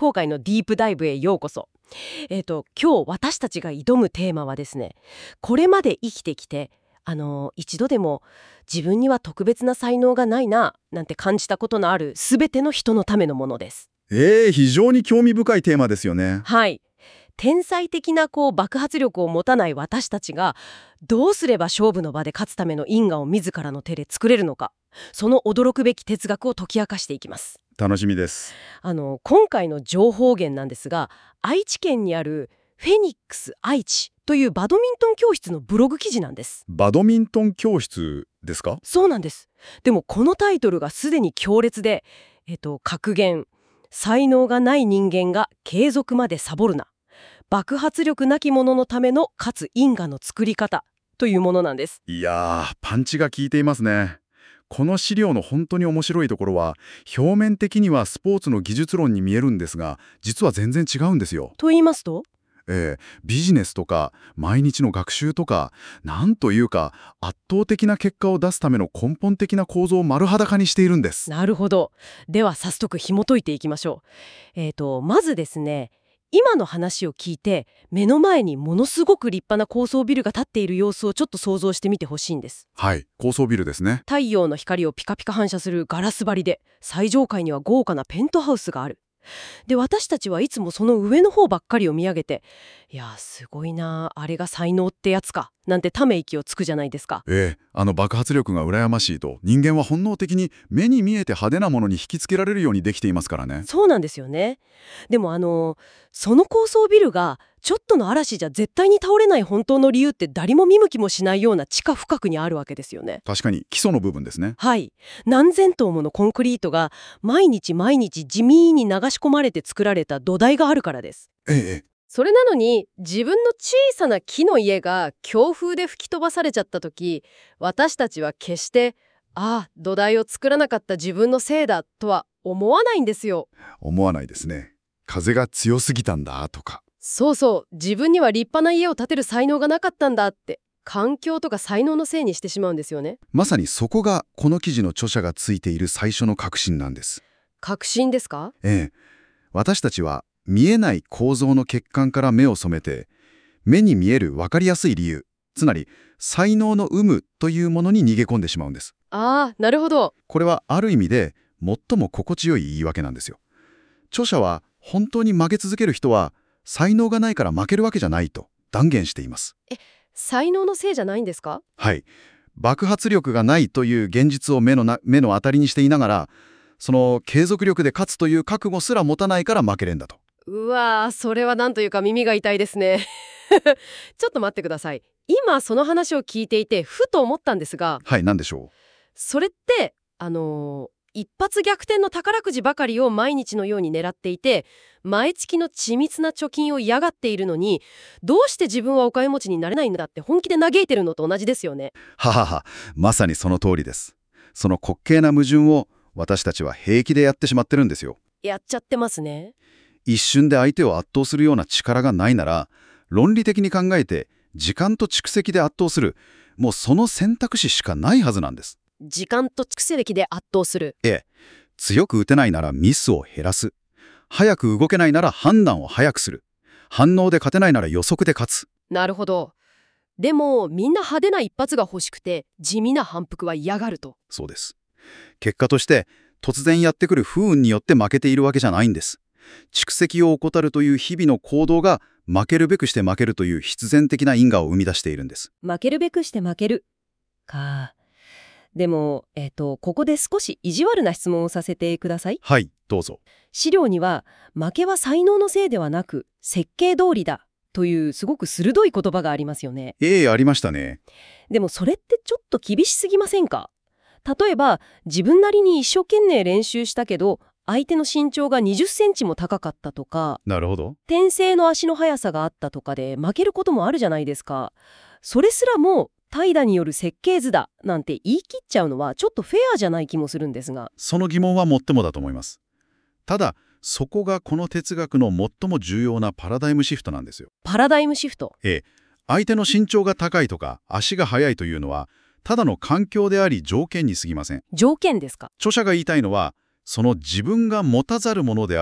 公開のディープダイブへようこそ。今日私たちが挑むテーマはですね、これまで生きてきて一度でも自分には特別な才能がないななんて感じたことのある全ての人のためのものです。 非常に興味深いテーマですよね。 はい。天才的な爆発力を持たない私たちがどうすれば勝負の場で勝つための因果を自らの手で作れるのか、その驚くべき哲学を解き明かしていきます。 楽しみです。 今回の情報源なんですが、愛知県にあるフェニックス愛知というバドミントン教室のブログ記事なんです。 バドミントン教室ですか？ そうなんです。でもこのタイトルがすでに強烈で、格言、才能がない人間が継続までサボるな、爆発力なき者のためのかつ因果の作り方というものなんです。 いやー、パンチが効いていますね。この資料の本当に面白いところは、表面的にはスポーツの技術論に見えるんですが、実は全然違うんですよ。 と言いますと？ ビジネスとか毎日の学習とか、なんというか圧倒的な結果を出すための根本的な構造を丸裸にしているんです。 なるほど。では早速紐解いていきましょう。まずですね、今の話を聞いて目の前にものすごく立派な高層ビルが建っている様子をちょっと想像してみてほしいんです。 はい、高層ビルですね。 太陽の光をピカピカ反射するガラス張りで、最上階には豪華なペントハウスがある。で、私たちはいつもその上の方ばっかりを見上げて、いやすごいな、あれが才能ってやつかなんてため息をつくじゃないですか。 爆発力が羨ましいと、人間は本能的に目に見えて派手なものに引きつけられるようにできていますからね。 そうなんですよね。でもその高層ビルがちょっとの嵐じゃ絶対に倒れない本当の理由って誰も見向きもしないような地下深くにあるわけですよね。 確かに基礎の部分ですね。 はい。何千トンものコンクリートが毎日毎日地味に流し込まれて作られた土台があるからです。それなのに自分の小さな木の家が強風で吹き飛ばされちゃった時、私たちは決して土台を作らなかった自分のせいだとは思わないんですよ。 思わないですね。風が強すぎたんだとか。 そうそう、自分には立派な家を建てる才能がなかったんだって環境とか才能のせいにしてしまうんですよね。 まさにそこがこの記事の著者がついている最初の確信なんです。 確信ですか？ 私たちは見えない構造の欠陥から目を染めて、目に見える分かりやすい理由、つまり才能の有無というものに逃げ込んでしまうんです。 なるほど。 これはある意味で最も心地よい言い訳なんですよ。著者は本当に負け続ける人は才能がないから負けるわけじゃないと断言しています。 才能のせいじゃないんですか？ はい。爆発力がないという現実を目の当たりにしていながら、その継続力で勝つという覚悟すら持たないから負けるんだと。 うわー、それはなんというか耳が痛いですね。ちょっと待ってください。今その話を聞いていてふと思ったんですが、 はい、何でしょそれって一発逆転の宝くじばかりを毎日のように狙っていて、毎月の緻密な貯金を嫌がっているのに、どうして自分はお金持ちになれないんだって本気で嘆いてるのと同じですよね。 ははは、まさにその通りです。その滑稽な矛盾を私たちは平気でやってしまってるんですよ。 やっちゃってますね。 一瞬で相手を圧倒するような力がないなら、論理的に考えて時間と蓄積で圧倒する、もうその選択肢しかないはずなんです。 時間と蓄積で圧倒する。 強く打てないならミスを減らす。早く動けないなら判断を早くする。反応で勝てないなら予測で勝つ。 なるほど。でもみんな派手な一発が欲しくて地味な反復は嫌がると。 そうです。結果として突然やってくる不運によって負けているわけじゃないんです。蓄積を怠るという日々の行動が負けるべくして負けるという必然的な因果を生み出しているんです。 負けるべくして負けるか。でも、ここで少し意地悪な質問をさせてください。 はい、どうぞ。 資料には負けは才能のせいではなく設計通りだというすごく鋭い言葉がありますよね。 ありましたね。 でもそれってちょっと厳しすぎませんか？例えば自分なりに一生懸命練習したけど相手の身長が20センチも高かったとか、 なるほど。 天性の足の速さがあったとかで負けることもあるじゃないですか。それすらも怠惰による設計図だなんて言い切っちゃうのはちょっとフェアじゃない気もするんですが。 その疑問はもっともだと思います。ただそこがこの哲学の最も重要なパラダイムシフトなんですよ。 パラダイムシフト。 相手の身長が高いとか足が速いというのはただの環境であり条件に過ぎません。 条件ですか？ 著者が言いたいのはその自分が持たざるものである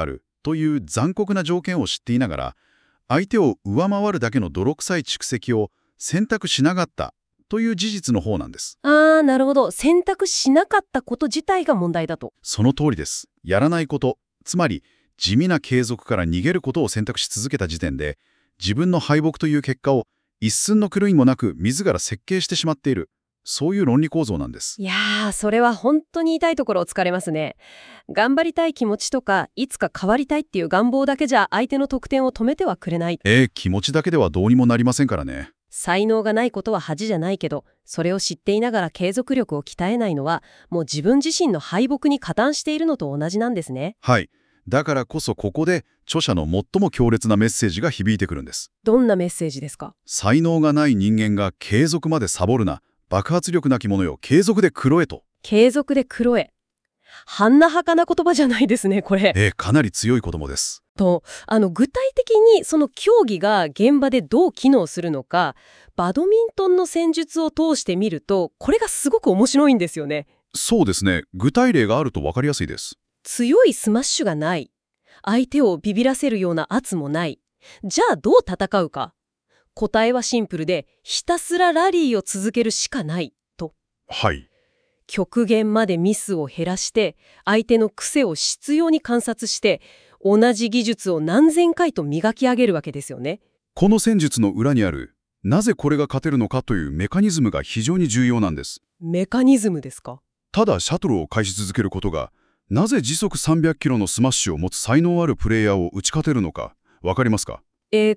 という残酷な条件を知っていながら、相手を上回るだけの泥臭い蓄積を選択しなかったという事実の方なんです。 なるほど。選択しなかったこと自体が問題だと。 その通りです。やらないこと、つまり地味な継続から逃げることを選択し続けた時点で、自分の敗北という結果を一寸の狂いもなく自ら設計してしまっている。そういう論理構造なんです。 いやー、それは本当に痛いところを突かれますね。頑張りたい気持ちとか、いつか変わりたいっていう願望だけじゃ相手の得点を止めてはくれない。 気持ちだけではどうにもなりませんからね。 才能がないことは恥じゃないけど、それを知っていながら継続力を鍛えないのは、もう自分自身の敗北に加担しているのと同じなんですね。 はい。だからこそここで著者の最も強烈なメッセージが響いてくるんです。 どんなメッセージですか？ 才能がない人間が継続までサボるな。爆発力なき者よ、継続で黒えと。 継続で黒え。はんなはかな言葉じゃないですね、これ。 かなり強い子供です。 と、具体的にその競技が現場でどう機能するのか、バドミントンの戦術を通してみると、これがすごく面白いんですよね。 そうですね。具体例があると分かりやすいです。 強いスマッシュがない。相手をビビらせるような圧もない。じゃあどう戦うか。答えはシンプルで、ひたすらラリーを続けるしかないと。 はい。 極限までミスを減らして、相手の癖を執拗に観察して、同じ技術を何千回と磨き上げるわけですよね。 この戦術の裏にある、なぜこれが勝てるのかというメカニズムが非常に重要なんです。 メカニズムですか？ ただシャトルを返し続けることが、なぜ時速300キロのスマッシュを持つ才能あるプレイヤーを打ち勝てるのか、わかりますか？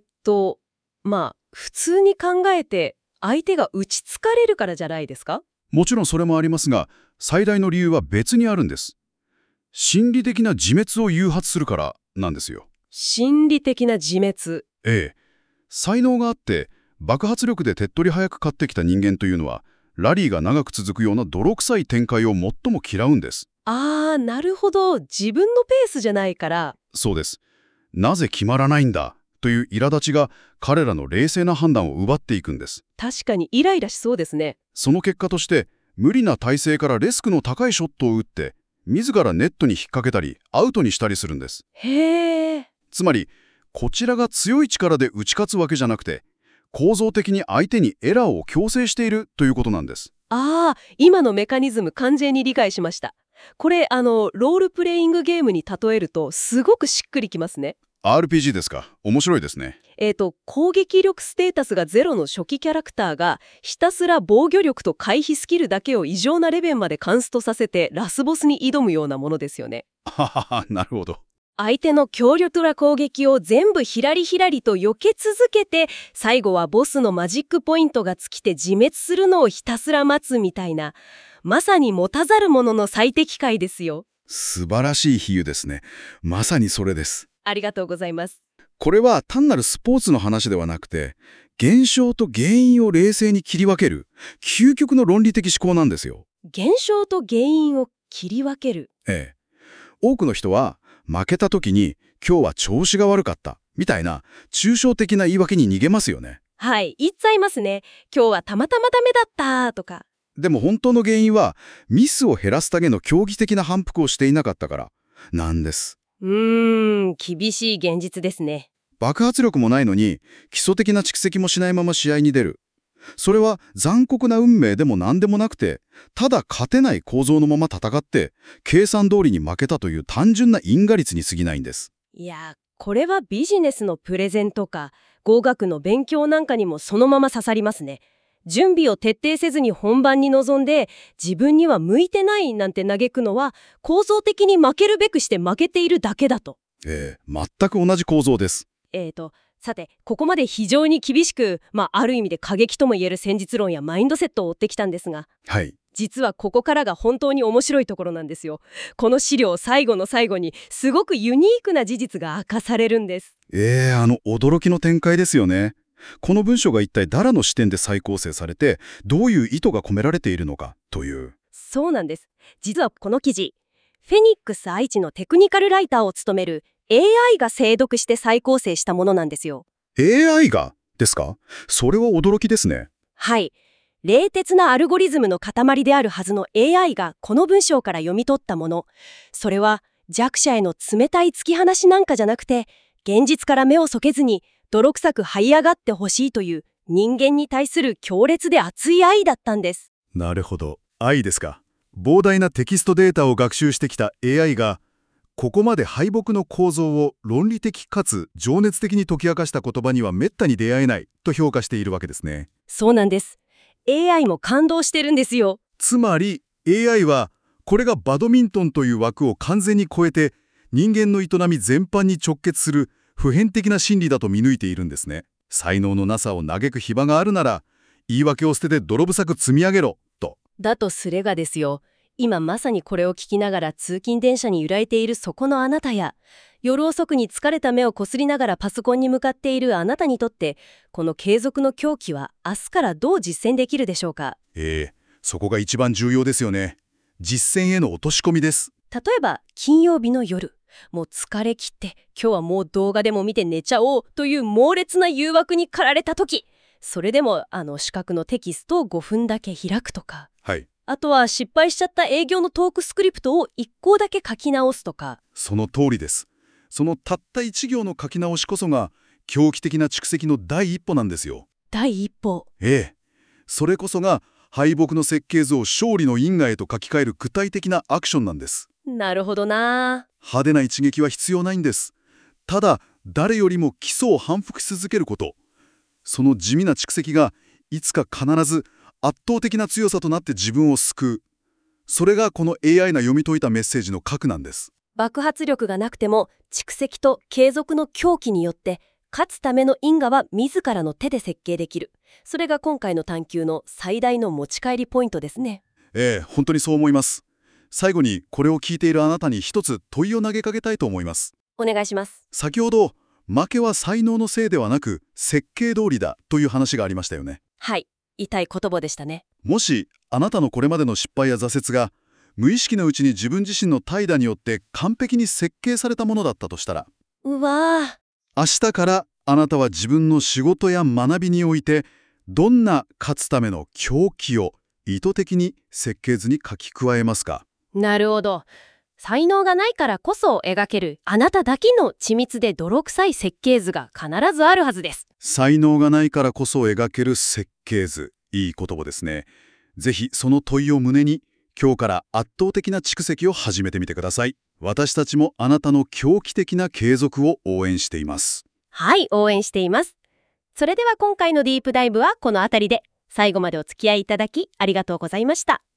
普通に考えて相手が打ちつかれるからじゃないですか？ もちろんそれもありますが、最大の理由は別にあるんです。心理的な自滅を誘発するからなんですよ。 心理的な自滅。 才能があって爆発力で手っ取り早く勝ってきた人間というのは、ラリーが長く続くような泥臭い展開を最も嫌うんです。 なるほど。自分のペースじゃないから。 そうです。なぜ決まらないんだという苛立ちが彼らの冷静な判断を奪っていくんです。 確かにイライラしそうですね。 その結果として、無理な体勢からリスクの高いショットを打って、自らネットに引っ掛けたり、アウトにしたりするんです。 へー。 つまり、こちらが強い力で打ち勝つわけじゃなくて、構造的に相手にエラーを強制しているということなんです。 今のメカニズム完全に理解しました。これ、ロールプレイングゲームに例えると、すごくしっくりきますね。 RPG ですか。面白いですね。 攻撃力ステータスが0の初期キャラクターがひたすら防御力と回避スキルだけを異常なレベルまでカンストさせてラスボスに挑むようなものですよね。 なるほど。 相手の強力な攻撃を全部ひらりひらりと避け続けて、最後はボスのマジックポイントが尽きて自滅するのをひたすら待つみたいな、まさに持たざる者の最適解ですよ。 素晴らしい比喩ですね。まさにそれです。 ありがとうございます。 これは単なるスポーツの話ではなくて、現象と原因を冷静に切り分ける究極の論理的思考なんですよ。 現象と原因を切り分ける。 多くの人は負けた時に今日は調子が悪かったみたいな抽象的な言い訳に逃げますよね。 はい、言っちゃいますね。今日はたまたまダメだったとか。 でも本当の原因はミスを減らすための競技的な反復をしていなかったからなんです。 厳しい現実ですね。 爆発力もないのに基礎的な蓄積もしないまま試合に出る。それは残酷な運命でも何でもなくて、ただ勝てない構造のまま戦って計算通りに負けたという単純な因果率に過ぎないんです。 いや、これはビジネスのプレゼンとか語学の勉強なんかにもそのまま刺さりますね。準備を徹底せずに本番に臨んで自分には向いてないなんて嘆くのは構造的に負けるべくして負けているだけだと。 全く同じ構造です。 さて、ここまで非常に厳しく、ある意味で過激とも言える戦術論やマインドセットを追ってきたんですが、実はここからが本当に面白いところなんですよ。この資料最後の最後にすごくユニークな事実が明かされるんです。 驚きの展開ですよね。この文章が一体誰の視点で再構成されて、どういう意図が込められているのかという。 そうなんです。実はこの記事、フェニックス愛知のテクニカルライターを務めるAI が精読して再構成したものなんですよ。 AI がですか？それは驚きですね。 はい。冷徹なアルゴリズムの塊であるはずの AI がこの文章から読み取ったもの。それは弱者への冷たい突き放しなんかじゃなくて、現実から目を背けずに泥臭く這い上がってほしいという人間に対する強烈で熱い愛だったんです。 なるほど、愛ですか。膨大なテキストデータを学習してきた AI が、ここまで敗北の構造を論理的かつ情熱的に解き明かした言葉にはめったに出会えないと評価しているわけですね。 そうなんです。AI も感動してるんですよ。 つまり AI はこれがバドミントンという枠を完全に超えて人間の営み全般に直結する普遍的な真理だと見抜いているんですね。才能のなさを嘆く暇があるなら言い訳を捨てて泥臭く積み上げろと。 だとすれがですよ、今まさにこれを聞きながら通勤電車に揺らいでいるそこのあなたや、夜遅くに疲れた目をこすりながらパソコンに向かっているあなたにとって、この継続の狂気は明日からどう実践できるでしょうか。 そこが一番重要ですよね。実践への落とし込みです。 例えば金曜日の夜、もう疲れ切って今日はもう動画でも見て寝ちゃおうという猛烈な誘惑に駆られた時、それでも四角のテキストを5分だけ開くとか、 はい。 あとは失敗しちゃった営業のトークスクリプトを1項だけ書き直すとか。 その通りです。そのたった1行の書き直しこそが狂気的な蓄積の第一歩なんですよ。 第一歩。 それこそが敗北の設計図を勝利の因果へと書き換える具体的なアクションなんです。 なるほどな。 派手な一撃は必要ないんです。ただ誰よりも基礎を反復し続けること。その地味な蓄積がいつか必ず圧倒的な強さとなって自分を救う。それがこの AI が読み解いたメッセージの核なんです。 爆発力がなくても蓄積と継続の狂気によって勝つための因果は自らの手で設計できる。それが今回の探究の最大の持ち帰りポイントですね。 本当にそう思います。最後にこれを聞いているあなたに一つ問いを投げかけたいと思います。 お願いします。 先ほど負けは才能のせいではなく設計通りだという話がありましたよね。 はい、痛い言葉でしたね。 もしあなたのこれまでの失敗や挫折が無意識のうちに自分自身の怠惰によって完璧に設計されたものだったとしたら、 うわ明日からあなたは自分の仕事や学びにおいてどんな勝つための狂気を意図的に設計図に書き加えますか。 なるほど。才能がないからこそ描けるあなただけの緻密で泥臭い設計図が必ずあるはずです。 才能がないからこそ描ける設計図、いい言葉ですね。ぜひその問いを胸に今日から圧倒的な蓄積を始めてみてください。私たちもあなたの狂気的な継続を応援しています。 はい、応援しています。それでは今回のディープダイブはこのあたりで。最後までお付き合いいただきありがとうございました。